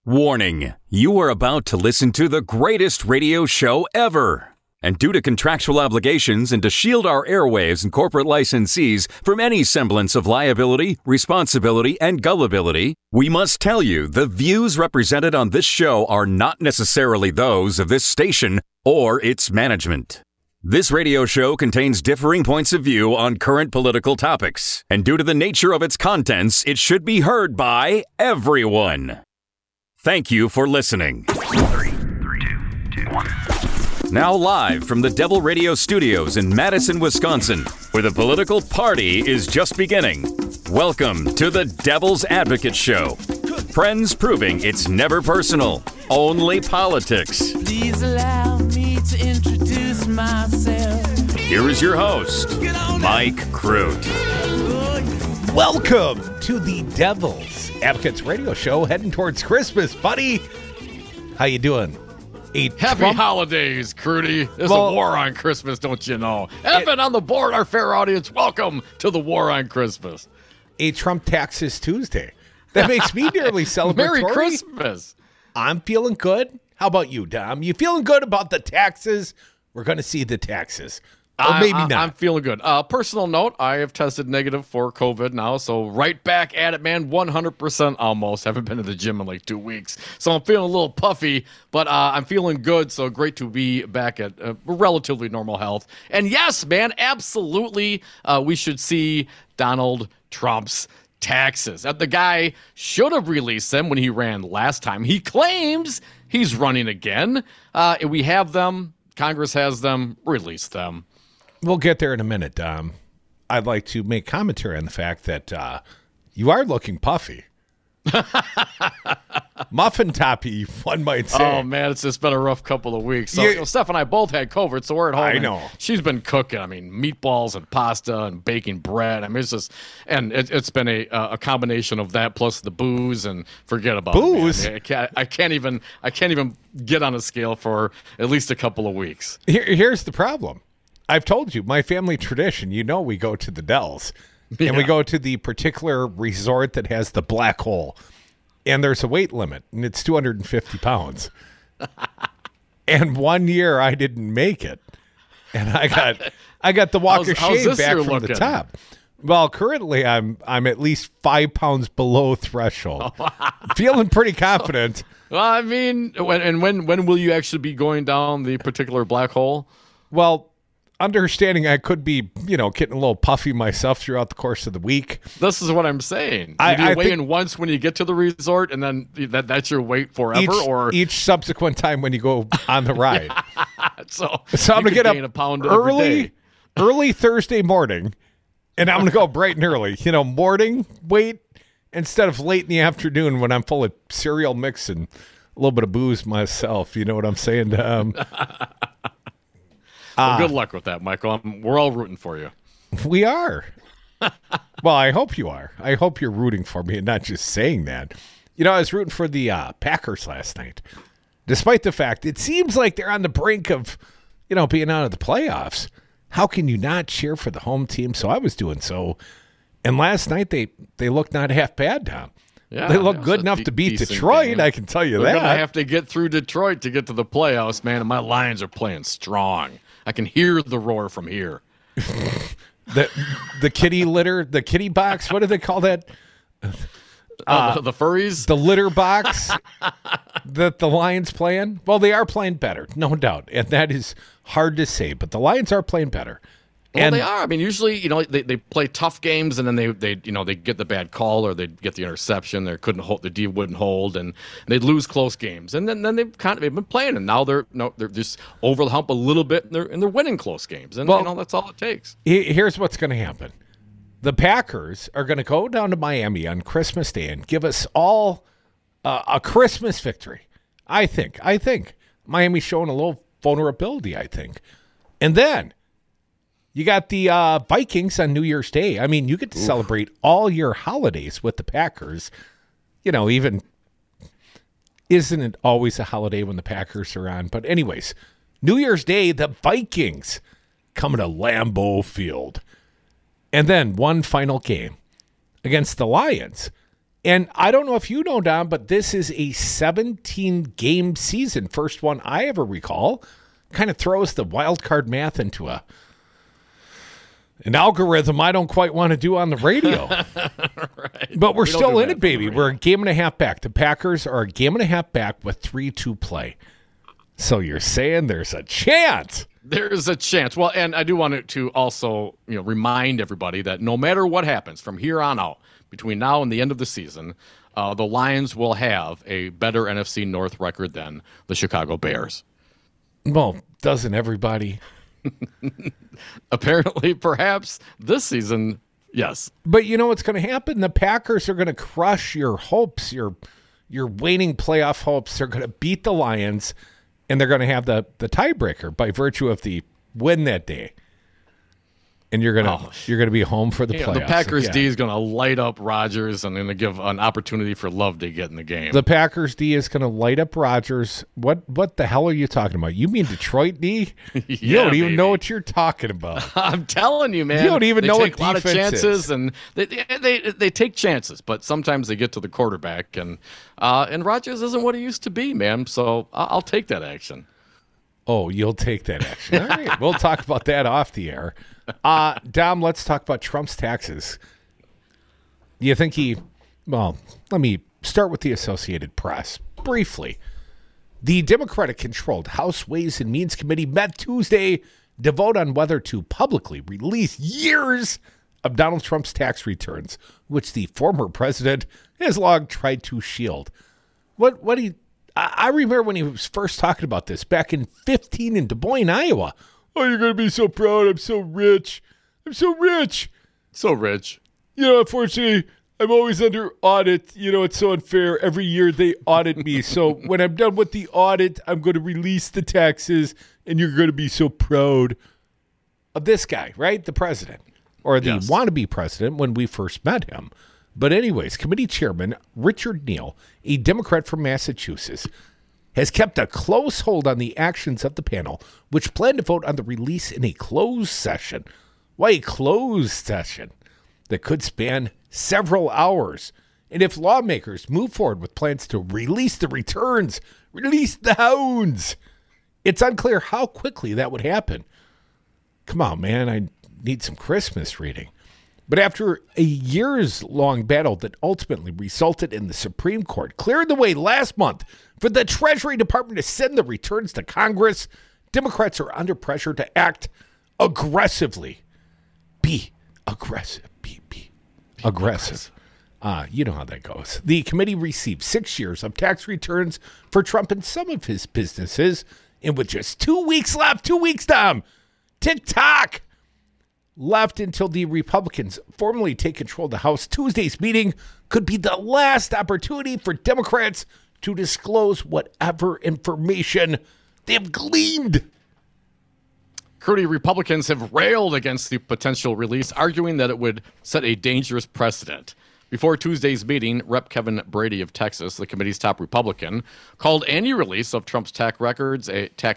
Warning, you are about to listen to the greatest radio show ever. And due to contractual obligations and to shield our airwaves and corporate licensees from any semblance of liability, responsibility, and gullibility, we must tell you the views represented on this show are not necessarily those of this station or its management. This radio show contains differing points of view on current political topics, and due to the nature of its contents, it should be heard by everyone. Thank you for listening. 3, 2, 1. Now live from the Devil Radio Studios in Madison, Wisconsin, where the political party is just beginning. Welcome to the Devil's Advocate Show. Friends proving it's never personal, only politics. Please allow me to introduce myself. Here is your host, Mike Crute. Welcome to the Devil's Advocates Radio Show, heading towards Christmas, buddy. How you doing? Happy holidays, Crudy. There's a war on Christmas, don't you know? Evan on the board, our fair audience. Welcome to the war on Christmas. A Trump taxes Tuesday. That makes me nearly celebratory. Merry Christmas. I'm feeling good. How about you, Dom? You feeling good about the taxes? We're going to see the taxes. Or maybe not. I'm feeling good. Personal note, I have tested negative for COVID now, so right back at it, man, 100% almost. Haven't been to the gym in like 2 weeks, so I'm feeling a little puffy, but I'm feeling good, so great to be back at relatively normal health. And yes, man, absolutely, we should see Donald Trump's taxes. The guy should have released them when he ran last time. He claims he's running again. We have them. Congress has them. Release them. We'll get there in a minute, Dom. I'd like to make commentary on the fact that you are looking puffy. Muffin toppy, one might say. Oh, man, it's just been a rough couple of weeks. So, Steph and I both had COVID, so we're at home. I know. She's been cooking. I mean, meatballs and pasta and baking bread. I mean, it's just, and it's been a combination of that plus the booze, and forget about booze. It. I can't even get on a scale for at least a couple of weeks. Here's the problem. I've told you, my family tradition, we go to the Dells. And we go to the particular resort that has the black hole. And there's a weight limit, and it's 250 pounds. And 1 year I didn't make it. And I got the walk of shame back from the top. Well, currently I'm at least 5 pounds below threshold. Feeling pretty confident. Well, I mean, when will you actually be going down the particular black hole? Well, understanding I could be, getting a little puffy myself throughout the course of the week. This is what I'm saying. You weigh in once when you get to the resort, and then that's your weight forever? Or each subsequent time when you go on the ride. so I'm going to get up a pound early Thursday morning, and I'm going to go bright and early. Morning weight instead of late in the afternoon when I'm full of cereal mix and a little bit of booze myself. You know what I'm saying? Well, good luck with that, Michael. We're all rooting for you. We are. Well, I hope you are. I hope you're rooting for me and not just saying that. I was rooting for the Packers last night, despite the fact it seems like they're on the brink of, being out of the playoffs. How can you not cheer for the home team? So I was doing so. And last night they looked not half bad, Tom. Yeah, they look good enough to beat Detroit, game. I can tell you They're that. They're going to have to get through Detroit to get to the playoffs, man, and my Lions are playing strong. I can hear the roar from here. the kitty litter, the kitty box, what do they call that? The furries? The litter box that the Lions playing? Well, they are playing better, no doubt. And that is hard to say, but the Lions are playing better. Well, they are. I mean, usually, they play tough games, and then they get the bad call or they get the interception. They couldn't hold, the D wouldn't hold, and they'd lose close games. And then they've been playing, and now they're just over the hump a little bit, and they're winning close games. And that's all it takes. Here's what's going to happen: the Packers are going to go down to Miami on Christmas Day and give us all a Christmas victory. I think Miami's showing a little vulnerability. I think, and then. You got the Vikings on New Year's Day. I mean, you get to celebrate all your holidays with the Packers. Even isn't it always a holiday when the Packers are on? But anyways, New Year's Day, the Vikings coming to Lambeau Field. And then one final game against the Lions. And I don't know if you know, Dom, but this is a 17-game season. First one I ever recall. Kind of throws the wild card math into an algorithm I don't quite want to do on the radio. Right. But we're still in that it, baby. We're a game and a half back. The Packers are a game and a half back with 3 to play. So you're saying there's a chance? There's a chance. Well, and I do want to also, remind everybody that no matter what happens from here on out, between now and the end of the season, the Lions will have a better NFC North record than the Chicago Bears. Well, doesn't everybody? Apparently, perhaps this season, yes. But you know what's going to happen? The Packers are going to crush your hopes, your waning playoff hopes. They're going to beat the Lions, and they're going to have the tiebreaker by virtue of the win that day. And you're gonna be home for the playoffs. The Packers again. D is going to light up Rodgers and going to give an opportunity for Love to get in the game. The Packers D is going to light up Rodgers. What the hell are you talking about? You mean Detroit D? You don't even know what you're talking about. I'm telling you, man. You don't even know what a lot of defense chances, is. and they take chances, but sometimes they get to the quarterback, and Rodgers isn't what he used to be, man. So I'll take that action. Oh, you'll take that action. All right, we'll talk about that off the air. Dom, let's talk about Trump's taxes. Do you think well, let me start with the Associated Press briefly. The Democratic-controlled House Ways and Means Committee met Tuesday to vote on whether to publicly release years of Donald Trump's tax returns, which the former president has long tried to shield. I remember when he was first talking about this back in 2015 in Des Moines, Iowa. Oh, you're going to be so proud. I'm so rich. I'm so rich. So rich. Unfortunately, I'm always under audit. It's so unfair. Every year they audit me. So when I'm done with the audit, I'm going to release the taxes, and you're going to be so proud of this guy, right? The president, or the wannabe president when we first met him. But anyways, committee chairman Richard Neal, a Democrat from Massachusetts, has kept a close hold on the actions of the panel, which plan to vote on the release in a closed session. Why a closed session? That could span several hours. And if lawmakers move forward with plans to release the returns, release the hounds, it's unclear how quickly that would happen. Come on, man, I need some Christmas reading. But after a years-long battle that ultimately resulted in the Supreme Court clearing the way last month for the Treasury Department to send the returns to Congress, Democrats are under pressure to act aggressively. Be aggressive. Be aggressive. You know how that goes. The committee received 6 years of tax returns for Trump and some of his businesses. And with just 2 weeks left, 2 weeks, Dom, tick-tock, left until the Republicans formally take control of the House, Tuesday's meeting could be the last opportunity for Democrats to disclose whatever information they've gleaned. Crudy, Republicans have railed against the potential release, arguing that it would set a dangerous precedent. Before Tuesday's meeting, Rep. Kevin Brady of Texas, the committee's top Republican, called any release of Trump's tax records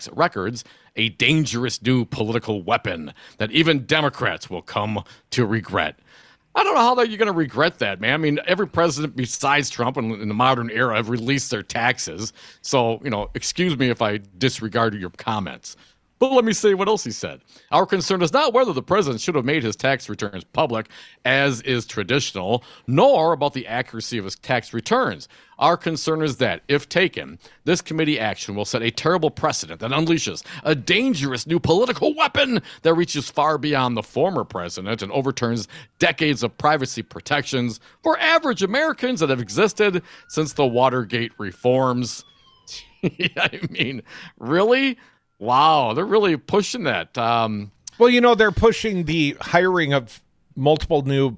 a dangerous new political weapon that even Democrats will come to regret. I don't know how you're going to regret that, man. I mean, every president besides Trump in the modern era have released their taxes. So, excuse me if I disregard your comments. But let me say what else he said. Our concern is not whether the president should have made his tax returns public, as is traditional, nor about the accuracy of his tax returns. Our concern is that, if taken, this committee action will set a terrible precedent that unleashes a dangerous new political weapon that reaches far beyond the former president and overturns decades of privacy protections for average Americans that have existed since the Watergate reforms. I mean, really? Wow, they're really pushing that. Well, they're pushing the hiring of multiple new,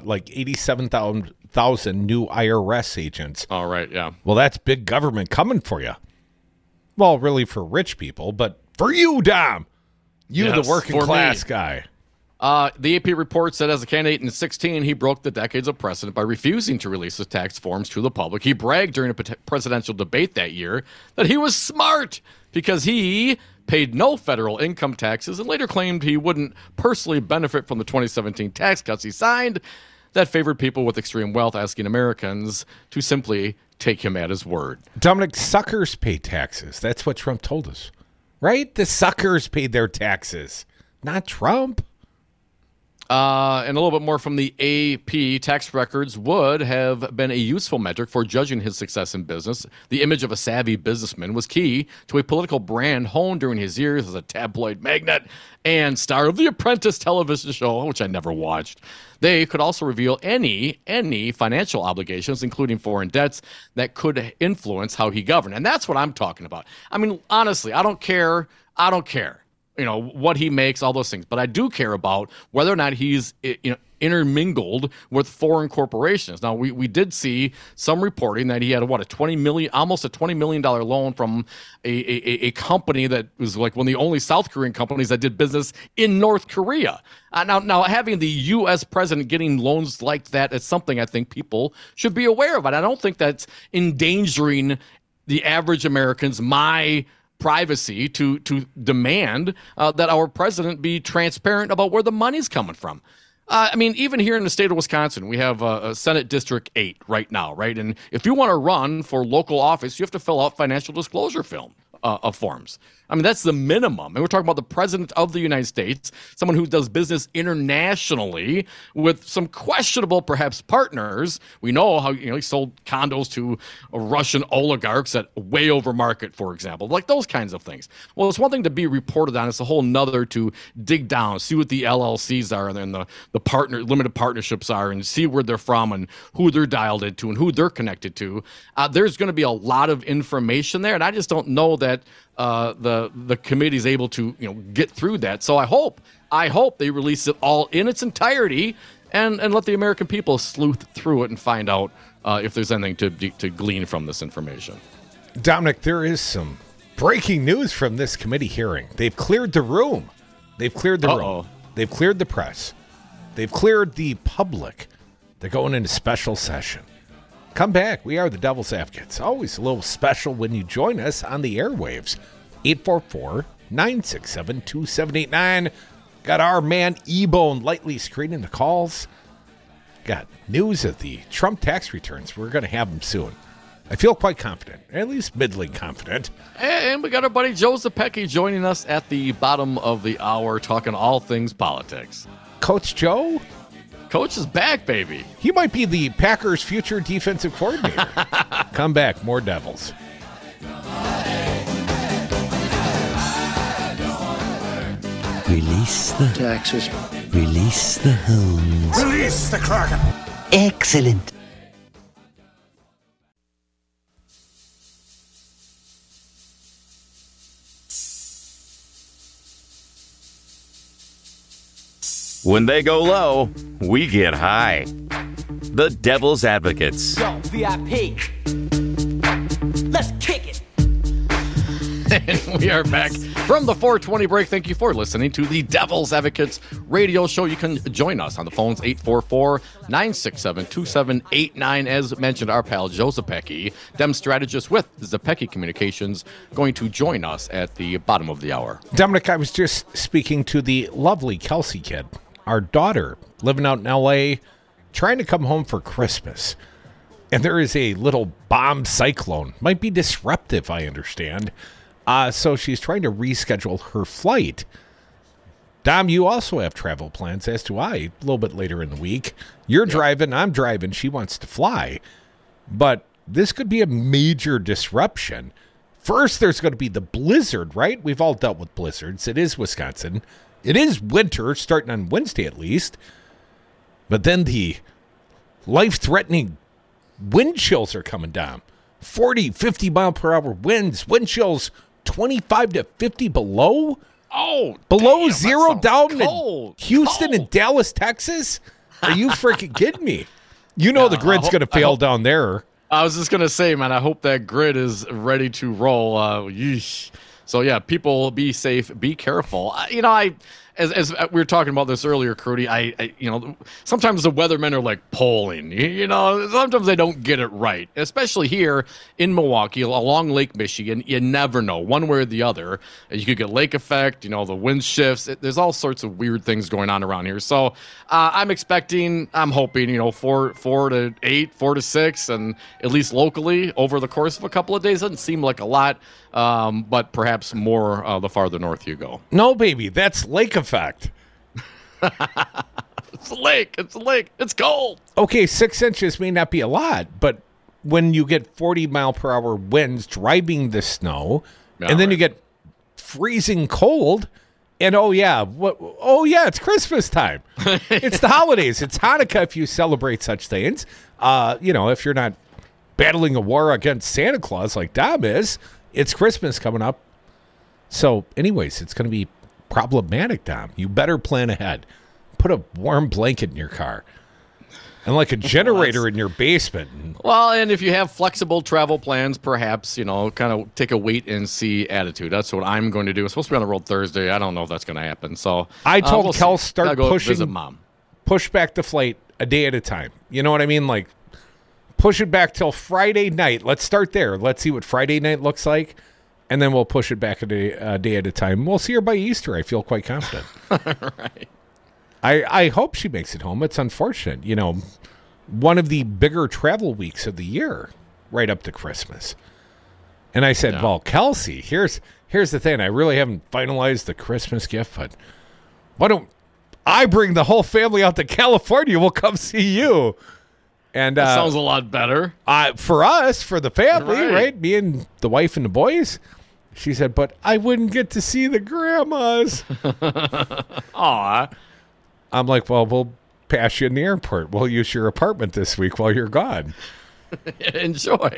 87,000 new IRS agents. All right, yeah. Well, that's big government coming for you. Well, really for rich people, but for you, Dom. The working class guy. The AP reports that as a candidate in 2016, he broke the decades of precedent by refusing to release his tax forms to the public. He bragged during a presidential debate that year that he was smart because he paid no federal income taxes and later claimed he wouldn't personally benefit from the 2017 tax cuts he signed. that favored people with extreme wealth, asking Americans to simply take him at his word. Dominic, suckers pay taxes. That's what Trump told us, right? The suckers paid their taxes, not Trump. And a little bit more from the AP, tax records would have been a useful metric for judging his success in business. The image of a savvy businessman was key to a political brand honed during his years as a tabloid magnate and star of The Apprentice television show, which I never watched. They could also reveal any financial obligations, including foreign debts, that could influence how he governed. And that's what I'm talking about. I mean, honestly, I don't care. What he makes, all those things. But I do care about whether or not he's intermingled with foreign corporations. Now, we did see some reporting that he had almost a $20 million loan from a company that was like one of the only South Korean companies that did business in North Korea. Now, having the U.S. president getting loans like that is something I think people should be aware of. And I don't think that's endangering the average Americans, my privacy, to demand that our president be transparent about where the money's coming from. Even here in the state of Wisconsin, we have Senate District 8 right now, right? And if you want to run for local office, you have to fill out financial disclosure forms. That's the minimum. And we're talking about the president of the United States, someone who does business internationally with some questionable, perhaps, partners. We know how he sold condos to Russian oligarchs at way over market, for example, like those kinds of things. Well, it's one thing to be reported on. It's a whole nother to dig down, see what the LLCs are and then the limited partnerships are, and see where they're from and who they're dialed into and who they're connected to. There's going to be a lot of information there, and I just don't know that the committee is able to get through that. So I hope they release it all in its entirety and let the American people sleuth through it and find out if there's anything to glean from this information. Dominic, there is some breaking news from this committee hearing. They've cleared the room. They've cleared the room. They've cleared the press. They've cleared the public. They're going into special session. Come back. We are the Devil's Advocates. Always a little special when you join us on the airwaves. 844-967-2789. Got our man E-Bone lightly screening the calls. Got news of the Trump tax returns. We're going to have them soon. I feel quite confident, at least middling confident. And we got our buddy Joe Zepecki joining us at the bottom of the hour, talking all things politics. Coach Joe? Coach is back, baby. He might be the Packers' future defensive coordinator. Come back, more Devils. Release the Taxes. Release the hounds. Release the Kraken. Excellent. When they go low, we get high. The Devil's Advocates. Yo, VIP. Let's kick it. And we are back from the 420 break. Thank you for listening to the Devil's Advocates radio show. You can join us on the phones 844-967-2789. As mentioned, our pal Joe Zepecki, Dem strategist with Zepecki Communications, going to join us at the bottom of the hour. Dominic, I was just speaking to the lovely Kelsey kid, our daughter, living out in L.A., trying to come home for Christmas. And there is a little bomb cyclone. Might be disruptive, I understand. So she's trying to reschedule her flight. Dom, you also have travel plans, as do I, a little bit later in the week. You're driving, I'm driving, she wants to fly. But this could be a major disruption. First, there's going to be the blizzard, right? We've all dealt with blizzards. It is Wisconsin. It is winter, starting on Wednesday at least. But then the life-threatening wind chills are coming down. 40, 50 mile per hour winds, wind chills 25 to 50 below. Oh, below damn, zero down cold, in Houston and Dallas, Texas. Are you freaking kidding me? You know the grid's going to fail down there. I was just going to say, man, I hope that grid is ready to roll. Yeesh. So, yeah, people be safe, be careful. as we were talking about this earlier, Crudy, I sometimes the weathermen are like polling. Sometimes they don't get it right, especially here in Milwaukee along Lake Michigan. You never know one way or the other. You could get lake effect. The wind shifts. There's all sorts of weird things going on around here. So I'm hoping 4 to 8, 4 to 6, and at least locally over the course of a couple of days. Doesn't seem like a lot, but perhaps more the farther north you go. No, baby, that's lake effect. It's a lake. It's cold. Okay, 6 inches may not be a lot, but when you get 40-mile-per-hour winds driving the snow, and then you get freezing cold, and it's Christmas time. It's the holidays. It's Hanukkah if you celebrate such things. If you're not battling a war against Santa Claus like Dom is, it's Christmas coming up. So, anyways, it's going to be problematic, Dom. You better plan ahead. Put a warm blanket in your car and like a generator in your basement. Well, and if you have flexible travel plans, perhaps, kind of take a wait and see attitude. That's what I'm going to do. I'm supposed to be on the road Thursday. I don't know if that's going to happen. So I told Kel see. start go pushing, visit Mom. Push back the flight a day at a time. You know what I mean? Like push it back till Friday night. Let's start there. Let's see what Friday night looks like. And then we'll push it back a day at a time. We'll see her by Easter. I feel quite confident. Right. I hope she makes it home. It's unfortunate. One of the bigger travel weeks of the year, right up to Christmas. And I said, well, Kelsey, here's the thing. I really haven't finalized the Christmas gift, but why don't I bring the whole family out to California? We'll come see you. And that sounds a lot better. For us, for the family, right? Me and the wife and the boys. She said, but I wouldn't get to see the grandmas. Aw. I'm like, well, we'll pass you in the airport. We'll use your apartment this week while you're gone. Enjoy.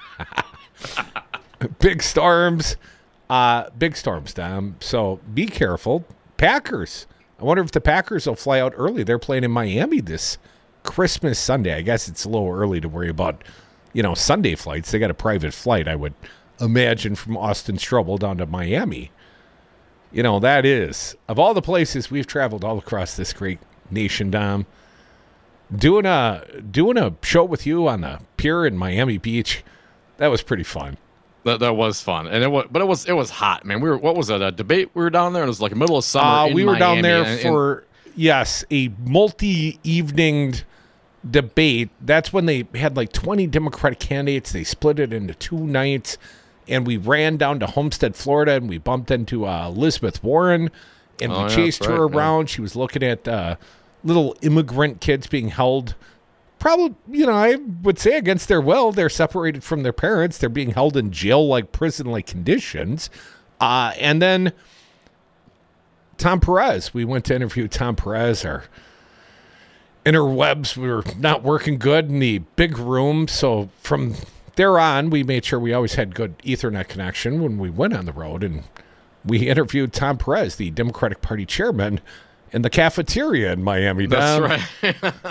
Big storms, Dom. So be careful. Packers. I wonder if the Packers will fly out early. They're playing in Miami this Christmas Sunday. I guess it's a little early to worry about, Sunday flights. They got a private flight, I would imagine, from Austin Strobel down to Miami. That is, of all the places we've traveled all across this great nation, Dom, doing a show with you on the pier in Miami Beach, that was pretty fun. That was fun, and it was hot, man. What was it? A debate? We were down there, and it was like middle of summer. We were Miami, down there for a multi-evening debate. That's when they had like 20 Democratic candidates. They split it into 2 nights. And we ran down to Homestead, Florida, and we bumped into Elizabeth Warren, and we chased her around. Yeah. She was looking at little immigrant kids being held, probably, I would say against their will. They're separated from their parents. They're being held in jail-like, prison-like conditions. And then Tom Perez. We went to interview Tom Perez. Our interwebs were not working good in the big room, so from there on, we made sure we always had good Ethernet connection when we went on the road, and we interviewed Tom Perez, the Democratic Party chairman, in the cafeteria in Miami. That's right.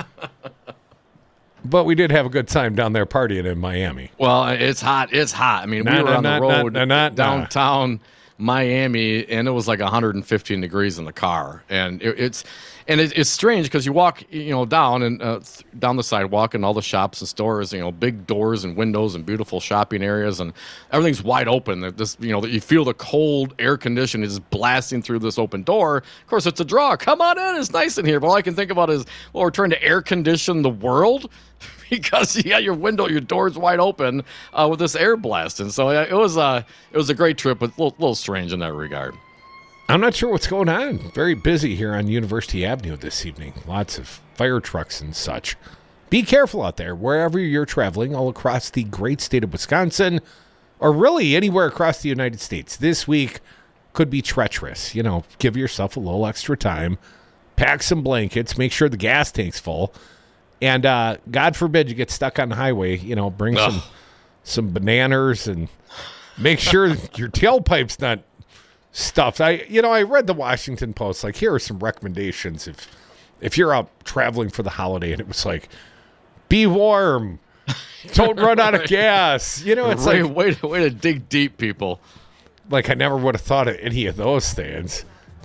But we did have a good time down there partying in Miami. Well, it's hot. It's hot. I mean, we were on the road downtown Miami, and it was like 115 degrees in the car, and it's strange because you walk, down and down the sidewalk and all the shops and stores, big doors and windows and beautiful shopping areas, and everything's wide open. This, you feel the cold air conditioning is blasting through this open door. Of course, it's a draw. Come on in. It's nice in here. But all I can think about is, we're trying to air condition the world because your window, your door's wide open with this air blasting. So it was a great trip, but a little strange in that regard. I'm not sure what's going on. Very busy here on University Avenue this evening. Lots of fire trucks and such. Be careful out there wherever you're traveling all across the great state of Wisconsin, or really anywhere across the United States. This week could be treacherous. Give yourself a little extra time. Pack some blankets. Make sure the gas tank's full. And God forbid you get stuck on the highway. Bring some bananas and make sure your tailpipe's not stuffed. I read the Washington Post. Like, here are some recommendations if you're out traveling for the holiday, and it was like, be warm, don't run out of gas. It's way to dig deep, people. Like, I never would have thought of any of those things.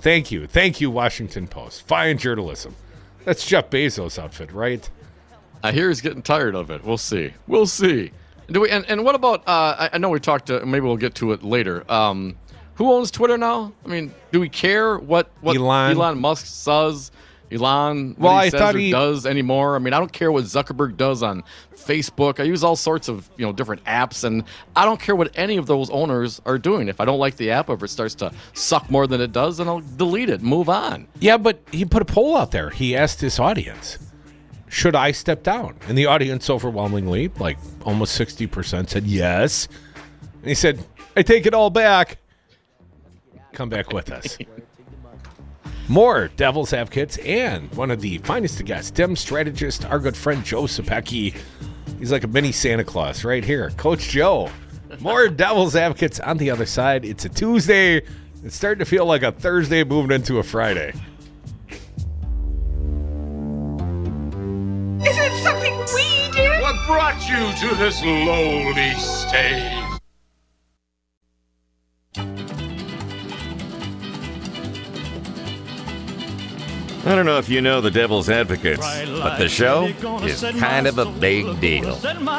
Thank you, Washington Post. Fine journalism. That's Jeff Bezos' outfit, right? I hear he's getting tired of it. We'll see. Do we? And what about? I know we talked. Maybe we'll get to it later. Who owns Twitter now? I mean, do we care what Elon Musk says? What he says or does anymore? I mean, I don't care what Zuckerberg does on Facebook. I use all sorts of different apps, and I don't care what any of those owners are doing. If I don't like the app, or if it starts to suck more than it does, then I'll delete it, move on. Yeah, but he put a poll out there. He asked his audience, should I step down? And the audience overwhelmingly, like almost 60%, said yes. And he said, I take it all back. Come back with us. More Devil's Advocates and one of the finest to guests, Dem strategist, our good friend Joe Sapecki. He's like a mini Santa Claus right here. Coach Joe. More Devil's Advocates on the other side. It's a Tuesday. It's starting to feel like a Thursday moving into a Friday. Is it something we did? What brought you to this lowly stage? I don't know if you know the Devil's Advocates, but the show is kind of a big deal.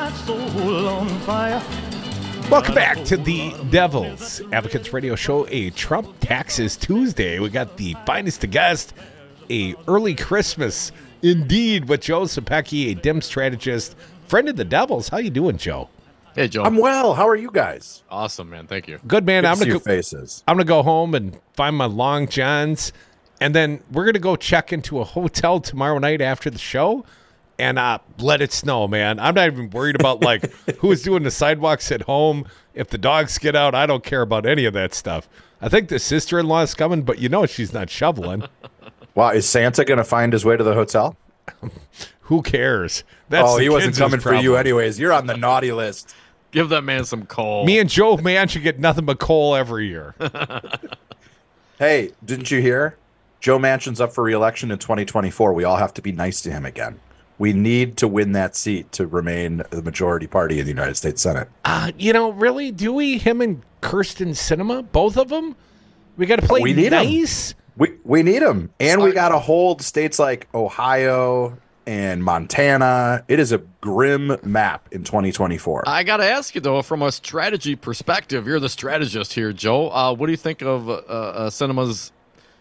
Welcome back to the Devil's Advocates Radio Show, a Trump Taxes Tuesday. We got the finest to guest, a early Christmas indeed with Joe Sapecki, a Dem strategist, friend of the Devils. How you doing, Joe? Hey, Joe. I'm well. How are you guys? Awesome, man. Thank you. Good, man. I'm gonna go home and find my Long Johns. And then we're going to go check into a hotel tomorrow night after the show and let it snow, man. I'm not even worried about, who's doing the sidewalks at home. If the dogs get out, I don't care about any of that stuff. I think the sister-in-law is coming, but she's not shoveling. Wow, is Santa going to find his way to the hotel? Who cares? He wasn't coming for you anyways. You're on the naughty list. Give that man some coal. Me and Joe, man, should get nothing but coal every year. Hey, didn't you hear? Joe Manchin's up for re-election in 2024. We all have to be nice to him again. We need to win that seat to remain the majority party in the United States Senate. Really? Do we? Him and Kirsten Sinema? Both of them? We got to play nice? We need them. And we got to hold states like Ohio and Montana. It is a grim map in 2024. I got to ask you, though, from a strategy perspective, you're the strategist here, Joe. What do you think of Sinema's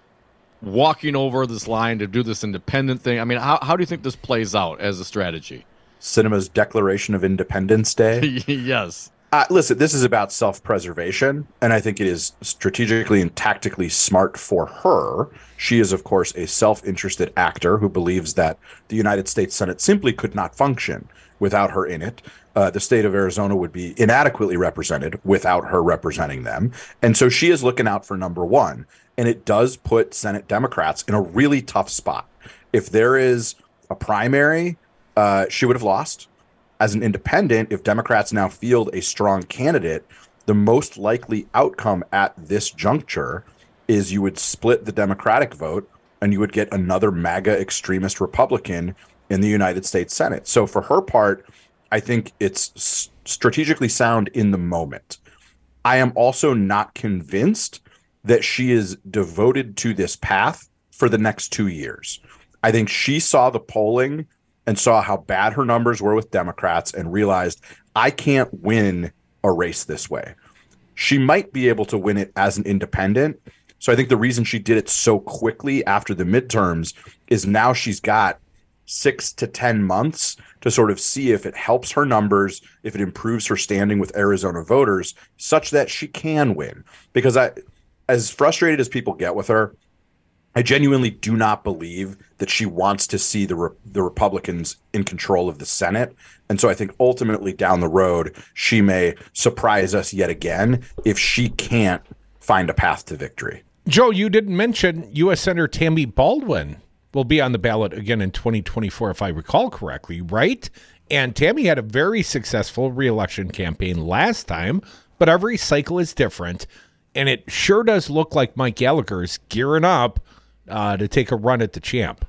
walking over this line to do this independent thing? I mean, how do you think this plays out as a strategy? Sinema's Declaration of Independence Day? Yes. Listen, this is about self-preservation, and I think it is strategically and tactically smart for her. She is, of course, a self-interested actor who believes that the United States Senate simply could not function without her in it. The state of Arizona would be inadequately represented without her representing them. And so she is looking out for number one. And it does put Senate Democrats in a really tough spot. If there is a primary, she would have lost. As an independent, if Democrats now field a strong candidate, the most likely outcome at this juncture is you would split the Democratic vote and you would get another MAGA extremist Republican in the United States Senate. So for her part, I think it's strategically sound in the moment. I am also not convinced that she is devoted to this path for the next 2 years. I think she saw the polling and saw how bad her numbers were with Democrats and realized, I can't win a race this way. She might be able to win it as an independent. So I think the reason she did it so quickly after the midterms is now she's got 6 to 10 months to sort of see if it helps her numbers, if it improves her standing with Arizona voters, such that she can win. Because as frustrated as people get with her, I genuinely do not believe that she wants to see the Republicans in control of the Senate. And so I think ultimately down the road, she may surprise us yet again if she can't find a path to victory. Joe, you didn't mention U.S. Senator Tammy Baldwin will be on the ballot again in 2024, if I recall correctly, right? And Tammy had a very successful re-election campaign last time, but every cycle is different. And it sure does look like Mike Gallagher is gearing up to take a run at the champ.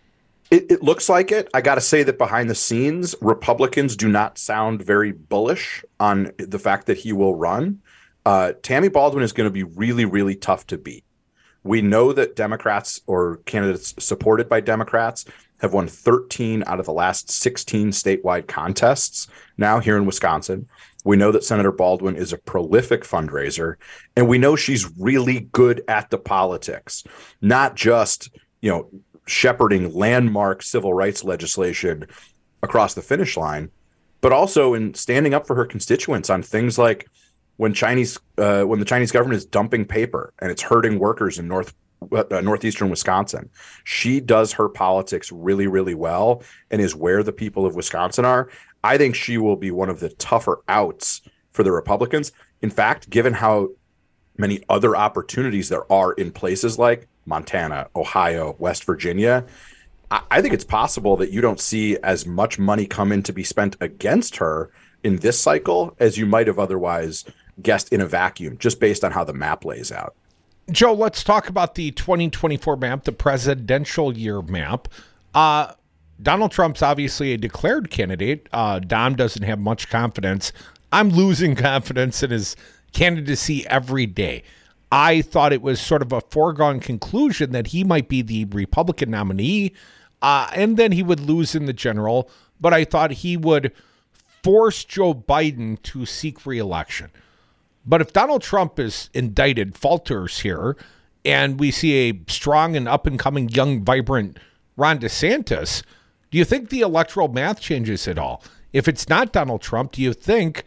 It looks like it. I got to say that behind the scenes, Republicans do not sound very bullish on the fact that he will run. Tammy Baldwin is going to be really, really tough to beat. We know that Democrats or candidates supported by Democrats have won 13 out of the last 16 statewide contests now here in Wisconsin. We know that Senator Baldwin is a prolific fundraiser, and we know she's really good at the politics, not just, shepherding landmark civil rights legislation across the finish line, but also in standing up for her constituents on things like when the Chinese government is dumping paper and it's hurting workers in northeastern Wisconsin. She does her politics really, really well and is where the people of Wisconsin are. I think she will be one of the tougher outs for the Republicans. In fact, given how many other opportunities there are in places like Montana, Ohio, West Virginia, I think it's possible that you don't see as much money come in to be spent against her in this cycle as you might have otherwise guessed in a vacuum, just based on how the map lays out. Joe, let's talk about the 2024 map, the presidential year map. Donald Trump's obviously a declared candidate. Dom doesn't have much confidence. I'm losing confidence in his candidacy every day. I thought it was sort of a foregone conclusion that he might be the Republican nominee, and then he would lose in the general, but I thought he would force Joe Biden to seek re-election. But if Donald Trump is indicted, falters here, and we see a strong and up-and-coming, young, vibrant Ron DeSantis, do you think the electoral math changes at all? If it's not Donald Trump, do you think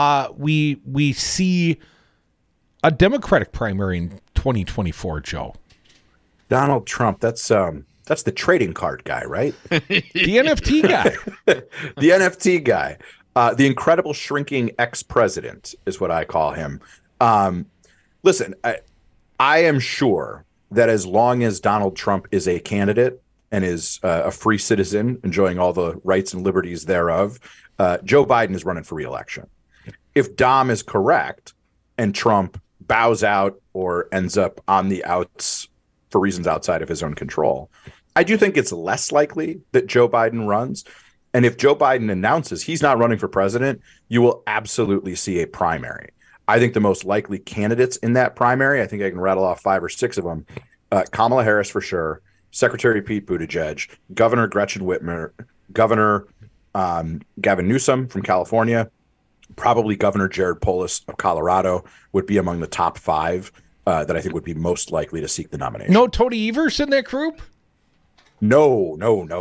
we see a Democratic primary in 2024, Joe? Donald Trump, that's the trading card guy, right? The NFT guy. The NFT guy. The incredible shrinking ex-president is what I call him. Listen, I am sure that as long as Donald Trump is a candidate and is a free citizen enjoying all the rights and liberties thereof, Joe Biden is running for re-election. If Dom is correct and Trump bows out or ends up on the outs for reasons outside of his own control, I do think it's less likely that Joe Biden runs. And if Joe Biden announces he's not running for president, you will absolutely see a primary. I think the most likely candidates in that primary, I think I can rattle off 5 or 6 of them. Kamala Harris for sure, Secretary Pete Buttigieg, Governor Gretchen Whitmer, Governor Gavin Newsom from California, probably Governor Jared Polis of Colorado would be among the top 5 that I think would be most likely to seek the nomination. No Tony Evers in that group? No.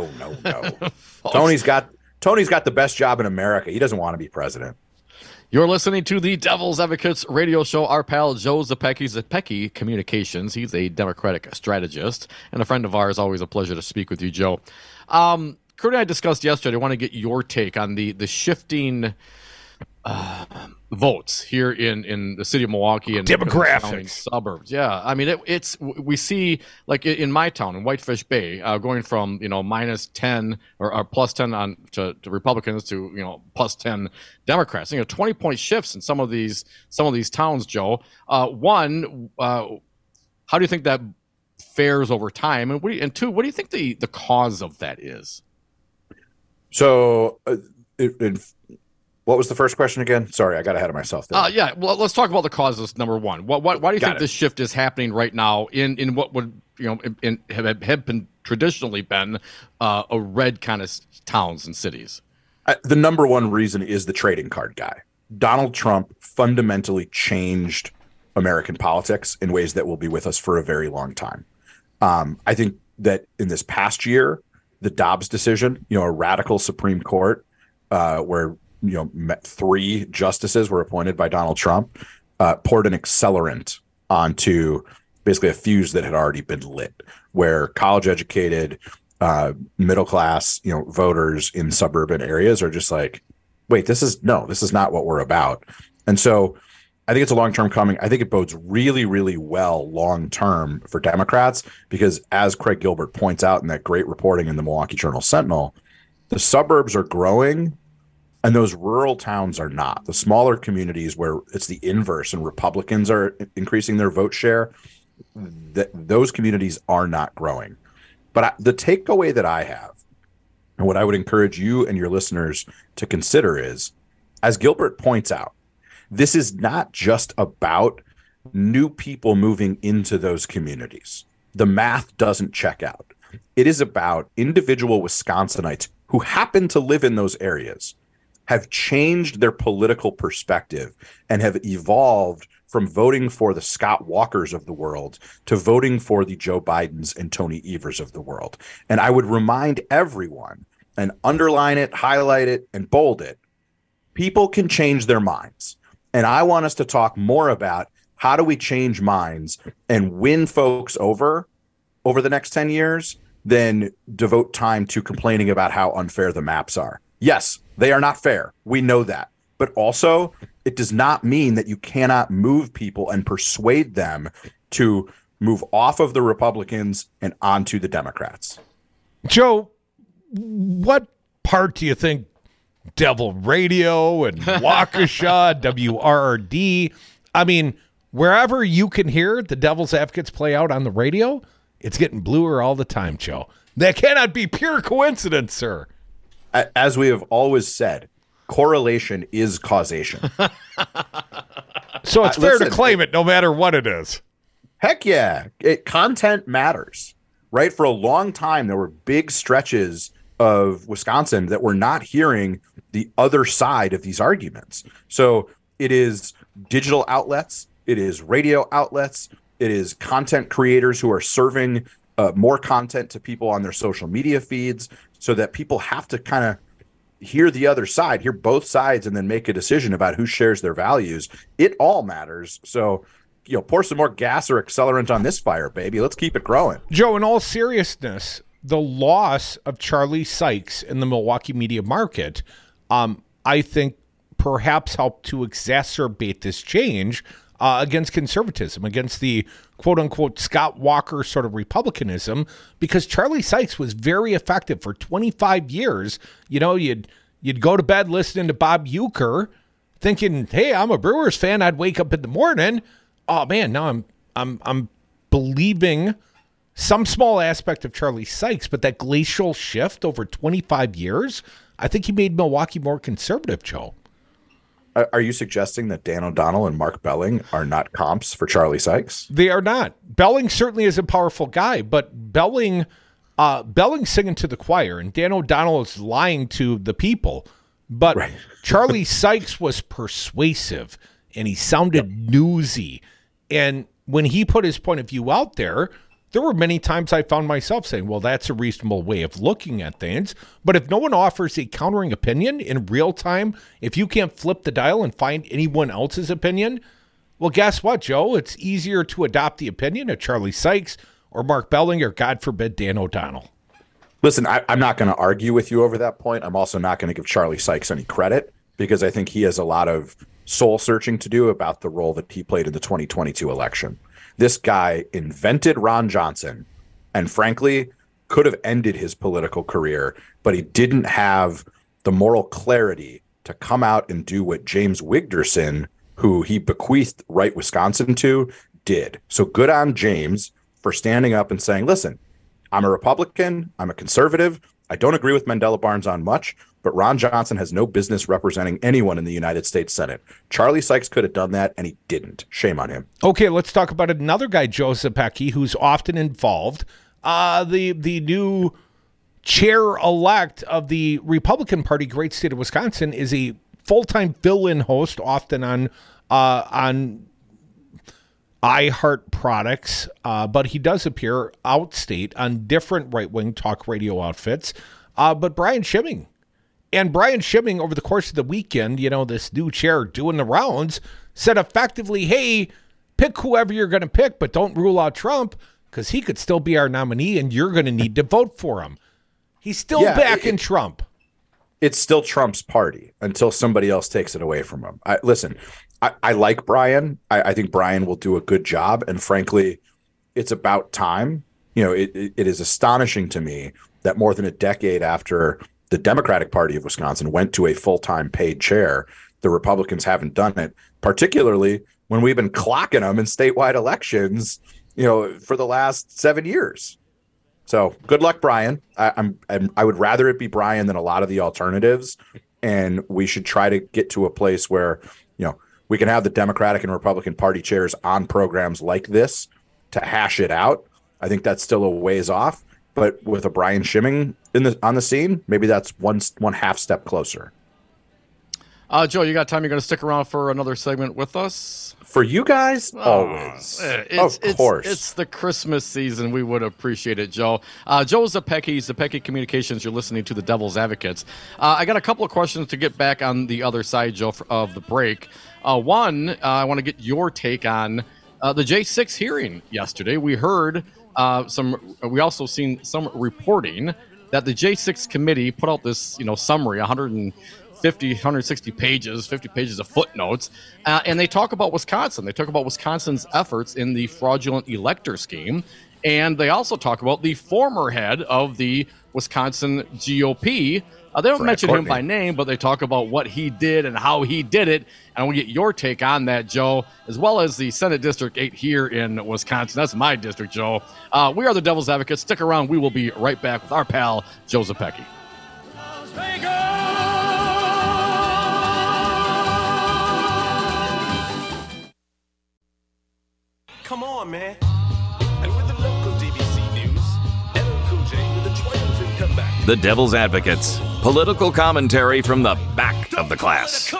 Tony's got the best job in America. He doesn't want to be president. You're listening to the Devil's Advocates radio show. Our pal Joe Zepecki Communications. He's a Democratic strategist and a friend of ours. Always a pleasure to speak with you, Joe. Kurt and I discussed yesterday. I want to get your take on the shifting votes here in the city of Milwaukee and demographics suburbs. Yeah, I mean we see like in my town in Whitefish Bay going from minus 10 or plus 10 on to Republicans to plus 10 Democrats. 20-point shifts in some of these towns. Joe, one, how do you think that fares over time, and two, what do you think the cause of that is? So. What was the first question again? Sorry, I got ahead of myself there. Yeah, well, let's talk about the causes. Number one, why do you think this shift is happening right now in what would have been traditionally been a red kind of towns and cities? The number one reason is the trading card guy. Donald Trump fundamentally changed American politics in ways that will be with us for a very long time. I think that in this past year, the Dobbs decision, a radical Supreme Court where 3 justices were appointed by Donald Trump, poured an accelerant onto basically a fuse that had already been lit, where college-educated, middle-class, voters in suburban areas are just like, wait, this is not what we're about. And so I think it's a long-term coming. I think it bodes really, really well long-term for Democrats because, as Craig Gilbert points out in that great reporting in the Milwaukee Journal-Sentinel, the suburbs are growing, and those rural towns are not. The smaller communities where it's the inverse and Republicans are increasing their vote share, those communities are not growing. But the takeaway that I have, and what I would encourage you and your listeners to consider is, as Gilbert points out, this is not just about new people moving into those communities. The math doesn't check out. It is about individual Wisconsinites who happen to live in those areas, have changed their political perspective, and have evolved from voting for the Scott Walkers of the world to voting for the Joe Bidens and Tony Evers of the world. And I would remind everyone, and underline it, highlight it, and bold it, people can change their minds. And I want us to talk more about how do we change minds and win folks over the next 10 years than devote time to complaining about how unfair the maps are. Yes, they are not fair. We know that. But also, it does not mean that you cannot move people and persuade them to move off of the Republicans and onto the Democrats. Joe, what part do you think Devil Radio and Waukesha, WRRD, I mean, wherever you can hear the Devil's Advocates play out on the radio, it's getting bluer all the time, Joe. That cannot be pure coincidence, sir. As we have always said, correlation is causation. So it's fair to claim it no matter what it is. Heck yeah. Content matters, right? For a long time, there were big stretches of Wisconsin that were not hearing the other side of these arguments. So it is digital outlets, it is radio outlets, it is content creators who are serving more content to people on their social media feeds so that people have to kind of hear the other side, hear both sides, and then make a decision about who shares their values. It all matters. So, pour some more gas or accelerant on this fire, baby. Let's keep it growing. Joe, in all seriousness, the loss of Charlie Sykes in the Milwaukee media market, I think perhaps helped to exacerbate this change against conservatism, against the quote-unquote Scott Walker sort of republicanism, because Charlie Sykes was very effective for 25 years. You'd go to bed listening to Bob Uecker, thinking, hey, I'm a Brewers fan. I'd wake up in the morning. Oh, man, now I'm believing some small aspect of Charlie Sykes, but that glacial shift over 25 years, I think he made Milwaukee more conservative, Joe. Are you suggesting that Dan O'Donnell and Mark Belling are not comps for Charlie Sykes? They are not. Belling certainly is a powerful guy, but Belling singing to the choir, and Dan O'Donnell is lying to the people. But right. Charlie Sykes was persuasive, and he sounded newsy. And when he put his point of view out there were many times I found myself saying, well, that's a reasonable way of looking at things. But if no one offers a countering opinion in real time, if you can't flip the dial and find anyone else's opinion, well, guess what, Joe? It's easier to adopt the opinion of Charlie Sykes or Mark Belling or, God forbid, Dan O'Donnell. Listen, I'm not going to argue with you over that point. I'm also not going to give Charlie Sykes any credit because I think he has a lot of soul searching to do about the role that he played in the 2022 election. This guy invented Ron Johnson and, frankly, could have ended his political career, but he didn't have the moral clarity to come out and do what James Wigderson, who he bequeathed Right Wisconsin to, did. So good on James for standing up and saying, listen, I'm a Republican, I'm a conservative, I don't agree with Mandela Barnes on much, but Ron Johnson has no business representing anyone in the United States Senate. Charlie Sykes could have done that, and he didn't. Shame on him. Okay, let's talk about another guy, Joe Zepecki, who's often involved. The new chair-elect of the Republican Party, great state of Wisconsin, is a full-time fill-in host, often on iHeart products, but he does appear outstate on different right-wing talk radio outfits. But Brian Schimming. And Brian Schimming, over the course of the weekend, this new chair doing the rounds, said effectively, hey, pick whoever you're going to pick, but don't rule out Trump, because he could still be our nominee, and you're going to need to vote for him. He's still backing Trump. It's still Trump's party until somebody else takes it away from him. I like Brian. I think Brian will do a good job. And frankly, it's about time. It is astonishing to me that more than a decade after the Democratic Party of Wisconsin went to a full-time paid chair, the Republicans haven't done it, particularly when we've been clocking them in statewide elections, for the last 7 years. So good luck, Brian. I would rather it be Brian than a lot of the alternatives. And we should try to get to a place where, We can have the Democratic and Republican Party chairs on programs like this to hash it out. I think that's still a ways off, but with a Brian Schimming on the scene, maybe that's one half step closer. Joe, you got time? You're going to stick around for another segment with us? For you guys, always. Of course. It's the Christmas season. We would appreciate it, Joe. Joe Zepecki, Zepecki Communications. You're listening to the Devil's Advocates. I got a couple of questions to get back on the other side, Joe, of the break. One, I want to get your take on the J6 hearing yesterday. We heard we also seen some reporting that the J6 committee put out this, summary, 160 pages, 50 pages of footnotes, and they talk about Wisconsin. They talk about Wisconsin's efforts in the fraudulent elector scheme, and they also talk about the former head of the Wisconsin GOP. They don't mention him by name, but they talk about what he did and how he did it. And we'll get your take on that, Joe, as well as the Senate District 8 here in Wisconsin. That's my district, Joe. We are the Devil's Advocates. Stick around. We will be right back with our pal, Joe Zepecki. Come on, man. And with the local DBC news, LL Cool J with a triumphant comeback. The Devil's Advocates. Political commentary from the back of the class.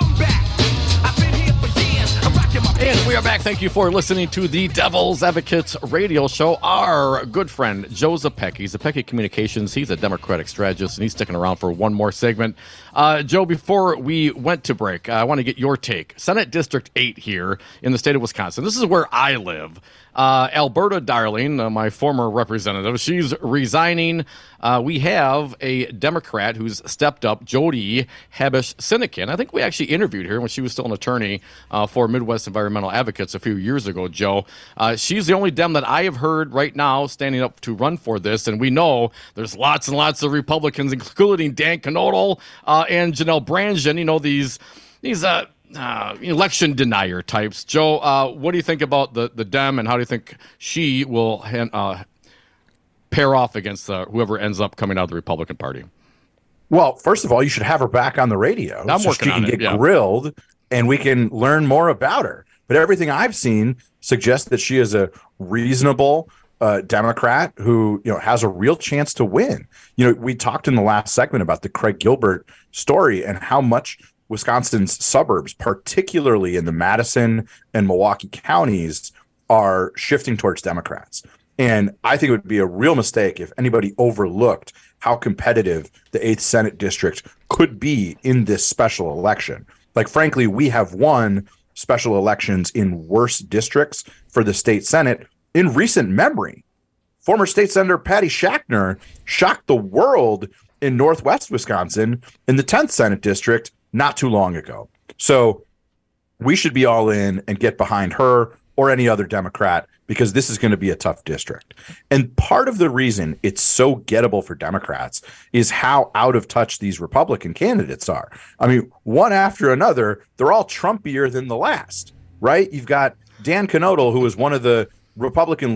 And we are back. Thank you for listening to the Devil's Advocates radio show. Our good friend, Joe Zepecki, Zepecki Communications. He's a Democratic strategist, and he's sticking around for one more segment. Joe, before we went to break, I want to get your take. Senate District 8 here in the state of Wisconsin. This is where I live. Alberta Darling, my former representative, she's resigning. We have a Democrat who's stepped up, Jody Habush-Sinekin. I think we actually interviewed her when she was still an attorney for Midwest Environmental Advocates a few years ago, Joe. She's the only Dem that I have heard right now standing up to run for this, and we know there's lots and lots of Republicans, including Dan Knodel and Janelle Brandtjen, these election denier types. Joe, what do you think about the Dem, and how do you think she will pair off against whoever ends up coming out of the Republican Party? Well, first of all, you should have her back on the radio. I'm working on it. She can get grilled, and we can learn more about her. But everything I've seen suggests that she is a reasonable Democrat who has a real chance to win. We talked in the last segment about the Craig Gilbert story and how much Wisconsin's suburbs, particularly in the Madison and Milwaukee counties, are shifting towards Democrats. And I think it would be a real mistake if anybody overlooked how competitive the 8th Senate District could be in this special election. Like, frankly, we have won special elections in worse districts for the state Senate in recent memory. Former State Senator Patty Schachtner shocked the world in Northwest Wisconsin in the 10th Senate District not too long ago. So we should be all in and get behind her or any other Democrat, because this is going to be a tough district. And part of the reason it's so gettable for Democrats is how out of touch these Republican candidates are. I mean, one after another, they're all Trumpier than the last, right? You've got Dan Knodel, who is one of the Republican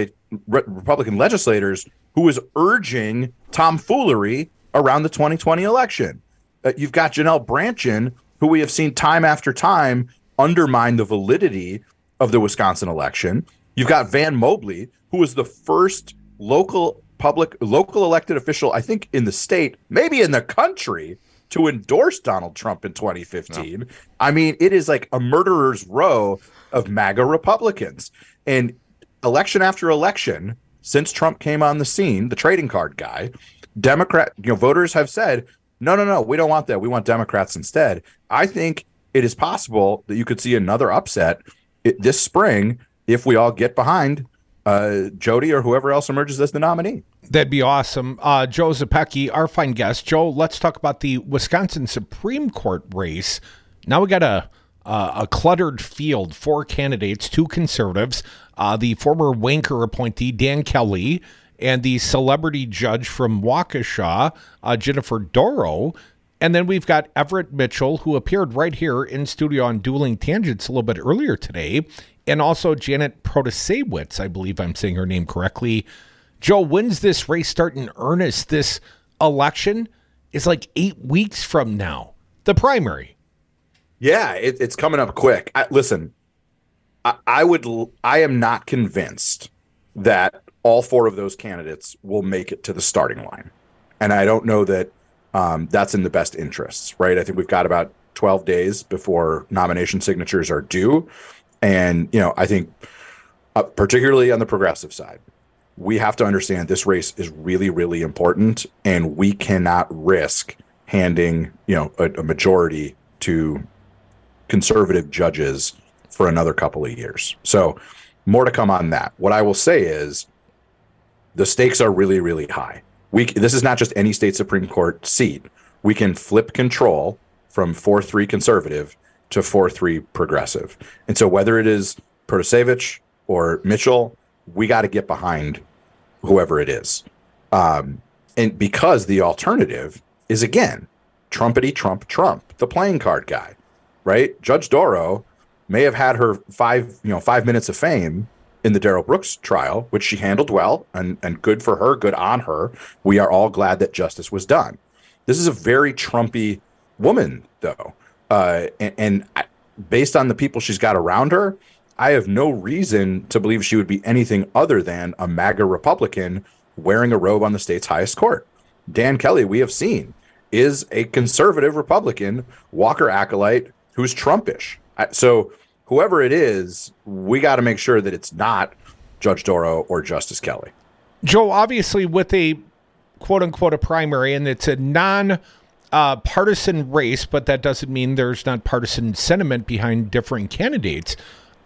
legislators who was urging tomfoolery around the 2020 election. You've got Janelle Brandtjen, who we have seen time after time undermine the validity of the Wisconsin election. You've got Van Mobley, who was the first local elected official, I think, in the state, maybe in the country, to endorse Donald Trump in 2015. No. I mean, it is like a murderer's row of MAGA Republicans. And election after election, since Trump came on the scene, the trading card guy, voters have said, no, we don't want that. We want Democrats instead. I think it is possible that you could see another upset this spring if we all get behind Jody or whoever else emerges as the nominee. That'd be awesome. Joe Zepecki, our fine guest. Joe, let's talk about the Wisconsin Supreme Court race. Now we got a cluttered field, 4 candidates, 2 conservatives, the former Wanker appointee, Dan Kelly, and the celebrity judge from Waukesha, Jennifer Dorow. And then we've got Everett Mitchell, who appeared right here in studio on Dueling Tangents a little bit earlier today, and also Janet Protasewicz, I believe I'm saying her name correctly. Joe, when's this race start in earnest? This election is like 8 weeks from now, the primary. Yeah, it's coming up quick. Listen, I am not convinced that all 4 of those candidates will make it to the starting line. And I don't know that that's in the best interests, right? I think we've got about 12 days before nomination signatures are due. And, I think particularly on the progressive side, we have to understand this race is really, really important. And we cannot risk handing, a majority to conservative judges for another couple of years. So more to come on that. What I will say is the stakes are really, really high. This is not just any state Supreme Court seat. We can flip control from 4-3 conservative to 4-3 progressive. And so whether it is Protasevich or Mitchell, we got to get behind whoever it is. And because the alternative is, again, Trumpity Trump, the playing card guy, right? Judge Doro may have had her 5 minutes of fame in the Darrell Brooks trial, which she handled well, and good for her, good on her. We are all glad that justice was done. This is a very Trumpy woman, though. And based on the people she's got around her, I have no reason to believe she would be anything other than a MAGA Republican wearing a robe on the state's highest court. Dan Kelly, we have seen, is a conservative Republican, Walker acolyte, who's Trumpish. So whoever it is, we got to make sure that it's not Judge Doro or Justice Kelly. Joe, obviously with a quote-unquote a primary, and it's a non-partisan race, but that doesn't mean there's not partisan sentiment behind differing candidates.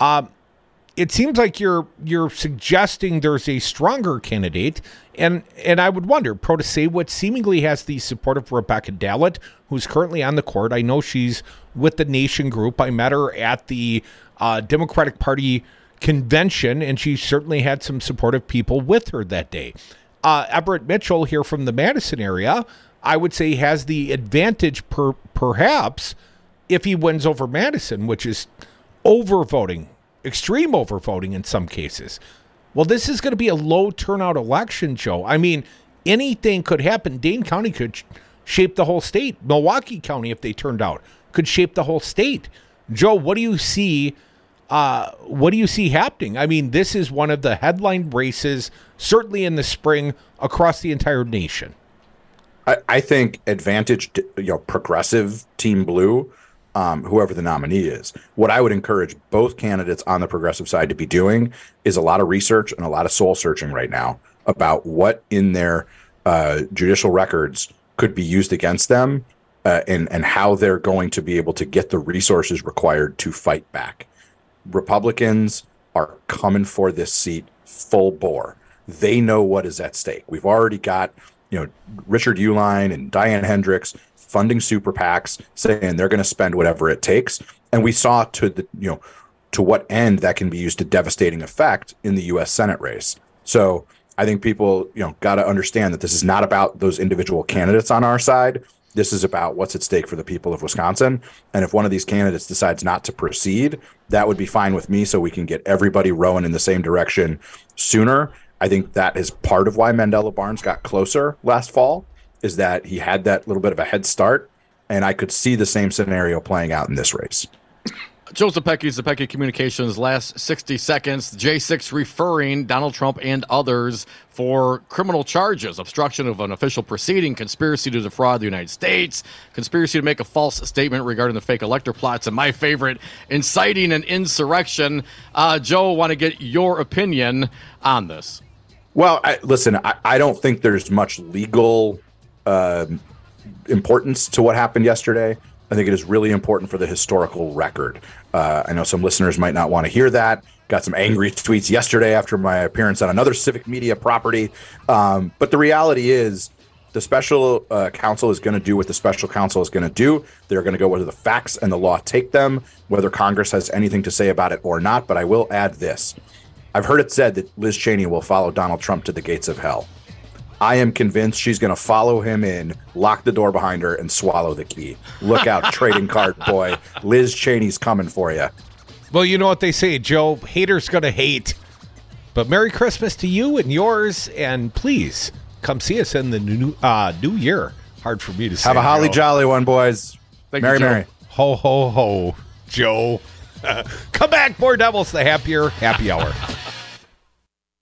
It seems like you're suggesting there's a stronger candidate, and I would wonder, Protasevich seemingly has the support of Rebecca Dallett, who's currently on the court. I know she's with the Nation Group. I met her at the Democratic Party convention, and she certainly had some supportive people with her that day. Everett Mitchell here from the Madison area, I would say has the advantage perhaps if he wins over Madison, which is overvoting, extreme overvoting in some cases. Well, this is going to be a low turnout election, Joe. I mean, anything could happen. Dane County could shape the whole state. Milwaukee County, if they turned out, could shape the whole state. Joe, what do you see? What do you see happening? I mean, this is one of the headline races, certainly in the spring, across the entire nation. I think advantaged, progressive Team Blue, whoever the nominee is. What I would encourage both candidates on the progressive side to be doing is a lot of research and a lot of soul searching right now about what in their judicial records could be used against them and how they're going to be able to get the resources required to fight back. Republicans are coming for this seat full bore. They know what is at stake. We've already got, Richard Uihlein and Diane Hendricks funding super PACs, saying they're going to spend whatever it takes. And we saw to what end that can be used to devastating effect in the U.S. Senate race. So I think people, got to understand that this is not about those individual candidates on our side. This is about what's at stake for the people of Wisconsin. And if one of these candidates decides not to proceed, that would be fine with me, so we can get everybody rowing in the same direction sooner. I think that is part of why Mandela Barnes got closer last fall, is that he had that little bit of a head start, and I could see the same scenario playing out in this race. Joe Zepecki, Zepecki Communications, last 60 seconds. J6 referring Donald Trump and others for criminal charges, obstruction of an official proceeding, conspiracy to defraud the United States, conspiracy to make a false statement regarding the fake elector plots, and my favorite, inciting an insurrection. Joe, want to get your opinion on this? Well, listen, I don't think there's much legal importance to what happened yesterday. I think it is really important for the historical record. I know some listeners might not want to hear that. Got some angry tweets yesterday after my appearance on another civic media property. But the reality is the special counsel is going to do what the special counsel is going to do. They're going to go whether the facts and the law take them, whether Congress has anything to say about it or not. But I will add this. I've heard it said that Liz Cheney will follow Donald Trump to the gates of hell. I am convinced she's going to follow him in, lock the door behind her, and swallow the key. Look out, trading card boy. Liz Cheney's coming for you. Well, you know what they say, Joe. Haters going to hate. But Merry Christmas to you and yours, and please come see us in the new year. Hard for me to say. Have a holly jolly one, boys. Thank Merry, you, Joe. Merry. Ho, ho, ho, Joe. Come back, more Devils, the happier happy hour.